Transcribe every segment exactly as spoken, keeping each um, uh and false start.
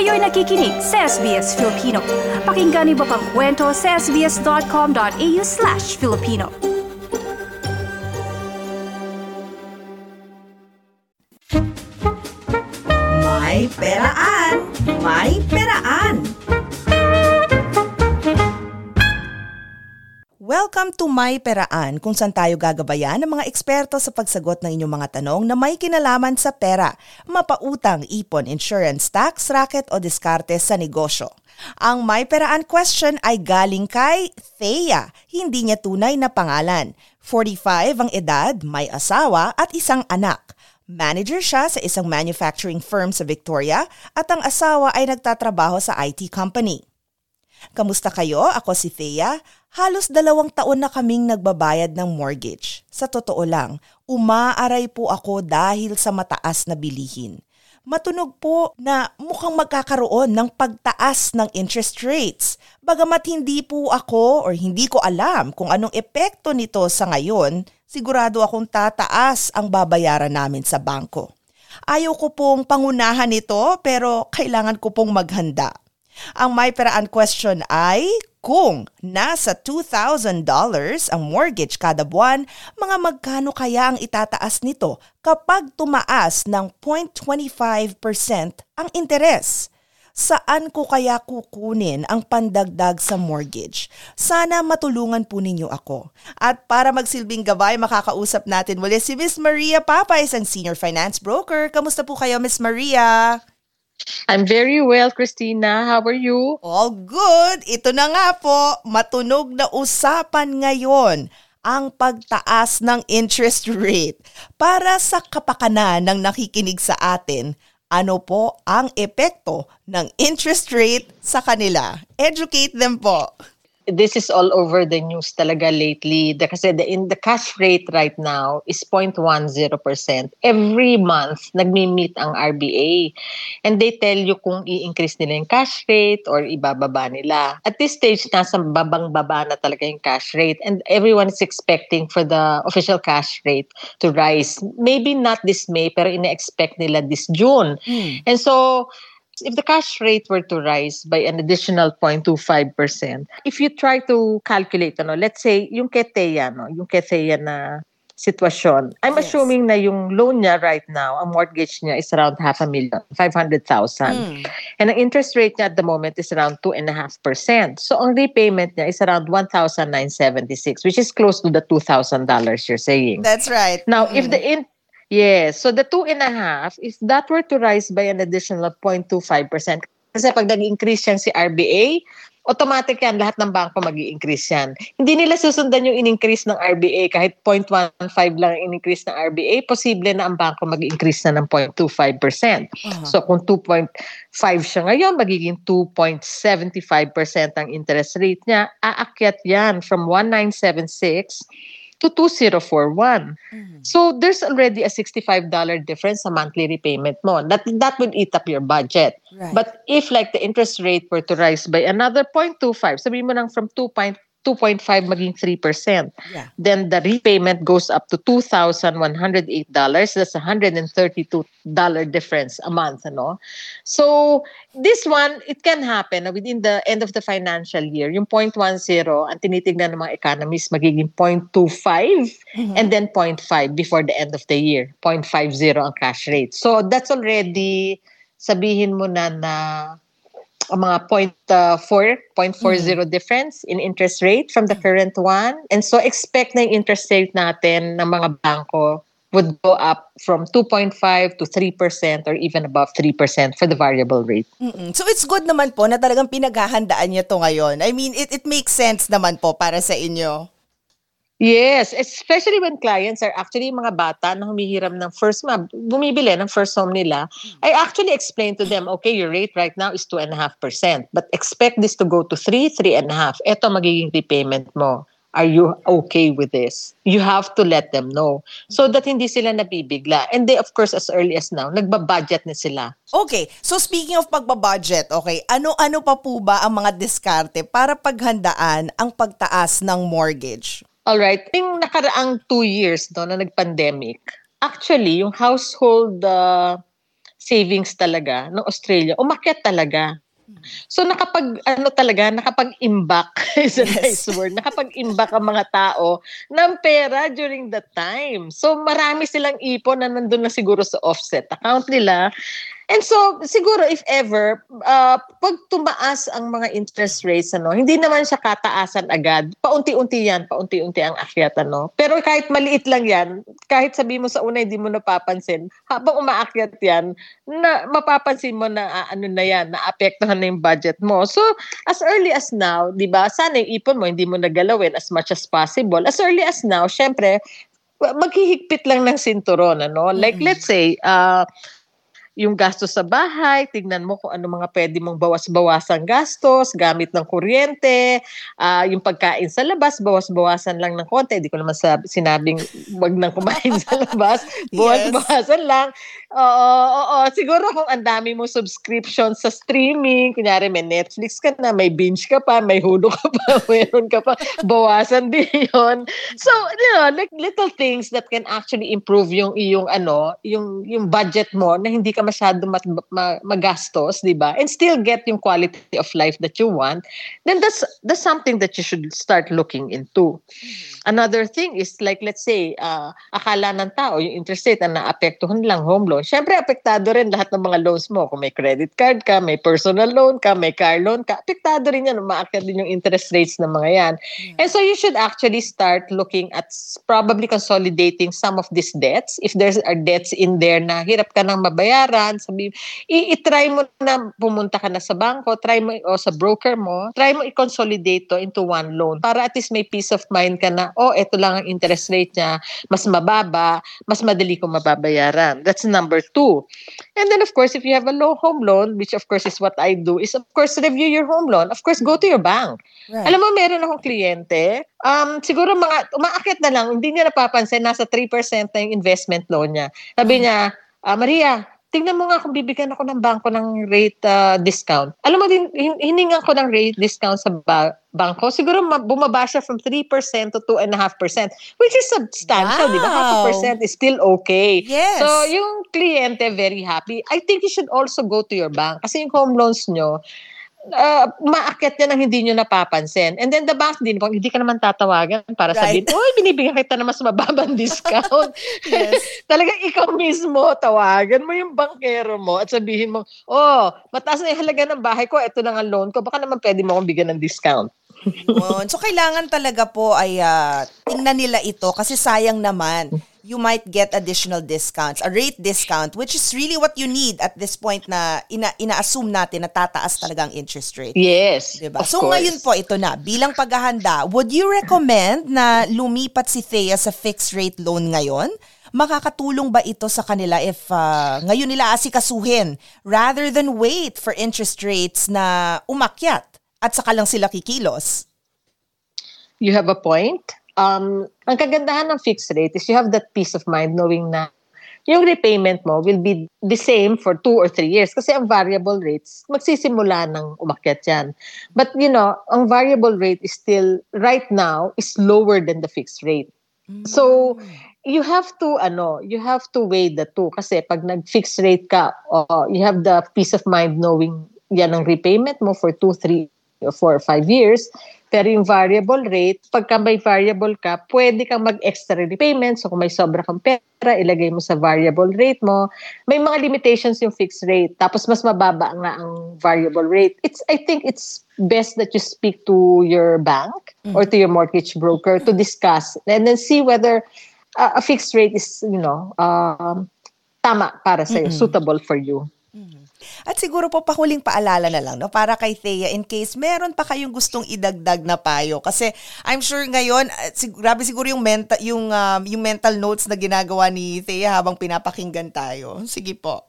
Kayo'y nakikinig sa S B S Filipino. Pakinggan niyo pa ang kwento sa sbs.com.au slash Filipino. May peraan! May peraan! Welcome to My Peraan, kung saan tayo gagabayan ng mga eksperto sa pagsagot ng inyong mga tanong na may kinalaman sa pera, mapautang, ipon, insurance, tax, racket o diskarte sa negosyo. Ang My Peraan question ay galing kay Thea, hindi niya tunay na pangalan. forty-five ang edad, may asawa at isang anak. Manager siya sa isang manufacturing firm sa Victoria at ang asawa ay nagtatrabaho sa I T company. Kamusta kayo? Ako si Thea. Halos dalawang taon na kaming nagbabayad ng mortgage. Sa totoo lang, umaaray po ako dahil sa mataas na bilihin. Matunog po na mukhang magkakaroon ng pagtaas ng interest rates. Bagamat hindi po ako or hindi ko alam kung anong epekto nito sa ngayon, sigurado akong tataas ang babayaran namin sa bangko. Ayaw ko pong pangunahan ito pero kailangan ko pong maghanda. Ang may peraan question ay, kung nasa two thousand dollars ang mortgage kada buwan, mga magkano kaya ang itataas nito kapag tumaas ng zero point two five percent ang interes? Saan ko kaya kukunin ang pandagdag sa mortgage? Sana matulungan po ninyo ako. At para magsilbing gabay, makakausap natin muli si Miss Maria Papa, isang senior finance broker. Kamusta po kayo, Miss Maria? I'm very well, Christina. How are you? All good. Ito na nga po, matunog na usapan ngayon ang pagtaas ng interest rate. Para sa kapakanan ng nakikinig sa atin, ano po ang epekto ng interest rate sa kanila? Educate them po. This is all over the news talaga lately. The, kasi the, in the cash rate right now is zero point one zero percent. Every month, nagmi-meet ang R B A. And they tell you kung i-increase nila yung cash rate or ibababa nila. At this stage, nasa babang-baba na talaga yung cash rate. And everyone is expecting for the official cash rate to rise. Maybe not this May, pero ina-expect nila this June. Hmm. And so, if the cash rate were to rise by an additional zero point two five percent, if you try to calculate, ano, let's say, yung kay Thea, no, yung kay Thea na sitwasyon, I'm yes. assuming na yung loan niya right now, ang mortgage niya is around half a million, five hundred thousand. Mm. And ang interest rate niya at the moment is around two point five percent. So, ang repayment niya is around one thousand nine hundred seventy-six, which is close to the two thousand dollars you're saying. That's right. Now, mm. if the in Yes. So the two and a half, if that were to rise by an additional zero point two five percent, kasi pag nag-increase yan si R B A, automatic yan, lahat ng bangko mag-i-increase yan. Hindi nila susundan yung in-increase ng R B A, kahit zero point one five lang ang in-increase ng R B A, posible na ang bangko mag-i-increase na ng zero point two five percent. Uh-huh. So kung two point five siya ngayon, magiging two point seven five percent ang interest rate niya, aakyat yan from one thousand nine hundred seventy-six to two thousand forty-one. Mm-hmm. So there's already a sixty-five dollars difference sa monthly repayment mo. That that would eat up your budget. Right. But if like the interest rate were to rise by another zero point two five, sabihin mo nang from two point five maging three percent. Yeah. Then the repayment goes up to two thousand one hundred eight dollars. That's one hundred thirty-two dollars difference a month. Ano? So this one, it can happen within the end of the financial year. Yung zero point one zero, ang tinitignan ng mga economists, magiging zero point two five mm-hmm. and then zero point five before the end of the year. zero point five zero ang cash rate. So that's already, sabihin mo na na ang mga zero point four, zero point four zero mm. difference in interest rate from the current one. And so expect na yung interest rate natin ng mga bangko would go up from two point five to three percent or even above three percent for the variable rate. Mm-mm. So it's good naman po na talagang pinaghahandaan niyo to ngayon. I mean, it it makes sense naman po para sa inyo. Yes, especially when clients are actually mga bata na humihiram ng first month, bumibili ng first home nila. I actually explain to them, okay, your rate right now is two point five percent, but expect this to go to three, three point five. Ito magiging repayment mo. Are you okay with this? You have to let them know so that hindi sila nabibigla. And they, of course, as early as now, nagbabudget na sila. Okay. So speaking of pagbabudget, okay, ano-ano pa po ba ang mga diskarte para paghandaan ang pagtaas ng mortgage? Alright. Yung nakaraang two years no, na nag-pandemic, actually, yung household uh, savings talaga ng Australia, umakyat talaga. So nakapag ano talaga, nakapag-imbak is a nice word. Nakapag-imbak ang mga tao ng pera during that time. So marami silang ipon na nandun na siguro sa offset account nila. And so, siguro if ever, uh, pag tumaas ang mga interest rates, ano, hindi naman siya kataasan agad. Paunti-unti yan, paunti-unti ang akyat. Ano. Pero kahit maliit lang yan, kahit sabi mo sa una hindi mo napapansin, habang umaakyat yan, na mapapansin mo na uh, ano na yan, naapektuhan na yung budget mo. So, as early as now, di ba, sana yung ipon mo, hindi mo nagalawin as much as possible. As early as now, syempre, maghihigpit lang ng sinturon. Ano? Like, mm-hmm. let's say, uh, yung gastos sa bahay, tignan mo kung ano mga pwede mong bawas-bawasan gastos, gamit ng kuryente, uh, yung pagkain sa labas, bawas-bawasan lang ng konti. Hindi ko naman sabi, sinabing wag nang kumain sa labas, bawas-bawasan yes. lang. Oo, oo, siguro kung ang dami mo subscription sa streaming, kunyari may Netflix ka na, may binge ka pa, may Hulu ka pa, mayroon ka pa, bawasan din yun. So, you know, like little things that can actually improve yung yung ano, yung yung budget mo na hindi ka masyado mat, ma, magastos, di ba? And still get yung quality of life that you want, then that's that's something that you should start looking into. Mm-hmm. Another thing is like, let's say, uh, akala ng tao, yung interest rate na naapektuhan lang home loan. Siyempre, apektado rin lahat ng mga loans mo. Kung may credit card ka, may personal loan ka, may car loan ka, apektado rin yan. Umaakyat din yung interest rates ng mga yan. Mm-hmm. And so you should actually start looking at probably consolidating some of these debts. If there are debts in there na hirap ka nang mabayaran, sabi, i-try mo na pumunta ka na sa bangko, try mo o sa broker mo, try mo i-consolidate to into one loan para at least may peace of mind ka na, oh, ito lang ang interest rate niya, mas mababa, mas madali kong mababayaran. That's number two. And then of course, if you have a low home loan, which of course is what I do, is of course review your home loan. Of course, go to your bank. Right. Alam mo, meron akong kliyente, um, siguro mga, umaakit na lang, hindi niya napapansin, nasa three percent na yung investment loan niya. Sabi niya, ah, Maria, tingnan mo nga kung bibigyan ako ng bangko ng rate uh, discount. Alam mo din, hiningan ko ng rate discount sa ba- bangko. Siguro bumaba siya from three percent to two point five percent, which is substantial, wow. Di ba? Half a percent is still okay. Yes. So, yung kliyente, very happy. I think you should also go to your bank. Kasi yung home loans nyo, Uh, maakyat yan ang hindi nyo napapansin. And then the bank din, hindi ka naman tatawagan para right. sabihin, oy, binibigyan kita na mas mababang discount. Talagang ikaw mismo, tawagan mo yung bankero mo at sabihin mo, oh, mataas na yung halaga ng bahay ko, ito na ang loan ko, baka naman pwede mo akong bigyan ng discount. So, kailangan talaga po ay uh, tingnan nila ito kasi sayang naman. You might get additional discounts, a rate discount, which is really what you need at this point na ina- ina-assume natin na tataas talaga ang interest rate. Yes, diba? of So course. Ngayon po, ito na, bilang paghahanda, would you recommend na lumipat si Thea sa fixed rate loan ngayon? Makakatulong ba ito sa kanila if uh, ngayon nila asikasuhin rather than wait for interest rates na umakyat at saka lang sila kikilos? You have a point. Um, ang kagandahan ng fixed rate is you have that peace of mind knowing na yung repayment mo will be the same for two or three years. Kasi ang variable rates, magsisimula ng umakyat yan. But you know, ang variable rate is still, right now, is lower than the fixed rate. Mm. So, you have to, ano, you have to weigh the two. Kasi pag nag-fixed rate ka, uh, you have the peace of mind knowing yan ang repayment mo for two, three, or four or five years. Pero yung variable rate, pagka may variable ka, pwede kang mag-extra repayment. So kung may sobra kang pera, ilagay mo sa variable rate mo. May mga limitations yung fixed rate. Tapos mas mababa nga ang variable rate. It's I think it's best that you speak to your bank mm-hmm. or to your mortgage broker to discuss and then see whether uh, a fixed rate is, you know, um, tama para sa'yo, mm-hmm. suitable for you. Mm-hmm. At siguro po pahuling paalala na lang no para kay Thea in case meron pa kayong gustong idagdag na payo kasi I'm sure ngayon sig- grabe siguro yung mental yung um, yung mental notes na ginagawa ni Thea habang pinapakinggan tayo. Sige po.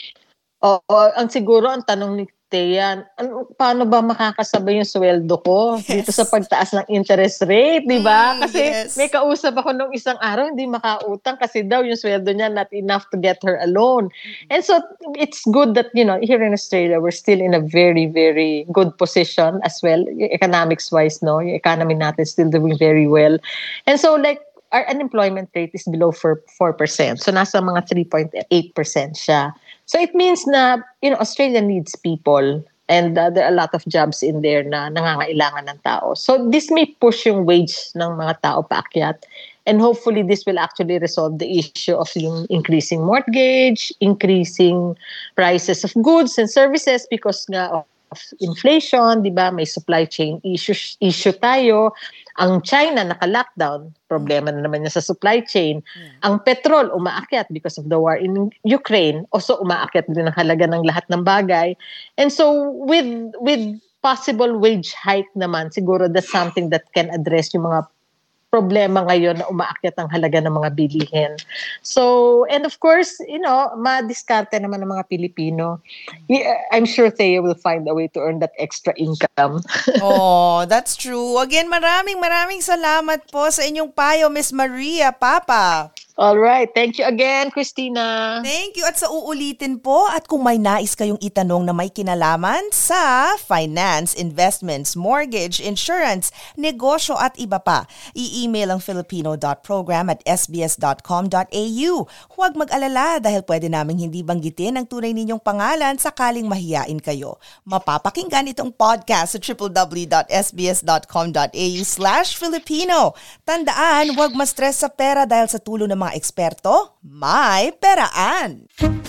Oo, ang siguro ang tanong ni Thea, ano, paano ba makakasabay yung sweldo ko yes. dito sa pagtaas ng interest rate, di ba? Kasi mm, yes. may kausap ako nung isang araw, hindi makautang kasi daw yung sweldo niya not enough to get her a loan. Mm-hmm. And so, it's good that, you know, here in Australia, we're still in a very, very good position as well, economics-wise, no? Yung economy natin still doing very well. And so, like, our unemployment rate is below four percent. So, nasa mga three point eight percent siya. So it means na, you know, Australia needs people and uh, there are a lot of jobs in there na nangangailangan ng tao. So this may push yung wage ng mga tao paakyat. And hopefully this will actually resolve the issue of yung increasing mortgage, increasing prices of goods and services because nga of inflation, di ba? May supply chain issue, issue tayo. Ang China naka-lockdown, problema na naman niya sa supply chain. Yeah. Ang petrol umaakyat because of the war in Ukraine. Also umaakyat din ang halaga ng lahat ng bagay. And so with with possible wage hike naman, siguro that's something that can address yung mga problema ngayon na umaakyat ang halaga ng mga bilihin. So, and of course, you know, madiskarte naman ng mga Pilipino. I'm sure Thea will find a way to earn that extra income. Oh, that's true. Again, maraming maraming salamat po sa inyong payo, Miss Maria Papa. All right. Thank you again, Christina. Thank you. At sa uulitin po, at kung may nais kayong itanong na may kinalaman sa finance, investments, mortgage, insurance, negosyo at iba pa, i-email ang filipino dot program at s b s dot com dot a u. Huwag mag-alala dahil pwede naming hindi banggitin ang tunay ninyong pangalan sakaling mahiyain kayo. Mapapakinggan itong podcast sa w w w dot s b s dot com dot a u slash Filipino. Tandaan, huwag ma-stress sa pera dahil sa tulong ng mga eksperto, may peraan.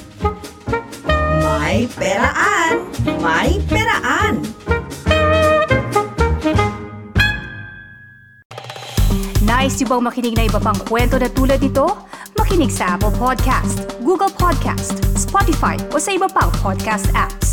May peraan. May peraan. Nice yung bang makinig na iba pang kwento na tulad ito? Makinig sa Apple Podcast, Google Podcast, Spotify o sa iba pang podcast apps.